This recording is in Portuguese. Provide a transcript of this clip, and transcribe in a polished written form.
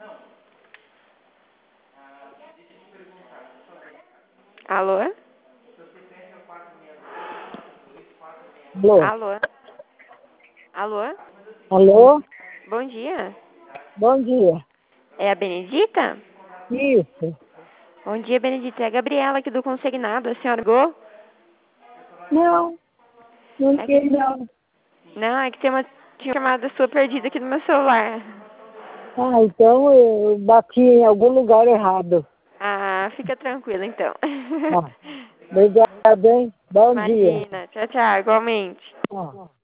Alô? Alô? Alô? Alô? Alô? Bom dia. Bom dia. É a Benedita? Isso. Bom dia, Benedita. É a Gabriela aqui do Consignado. A senhora ligou? Não, não É que... sei não. Não, é que tem uma chamada sua perdida aqui no meu celular. Ah, então eu bati em algum lugar errado. Ah, fica tranquila então. Ah, obrigado, hein? Bom dia. Imagina. Tchau, tchau. Igualmente. Ah.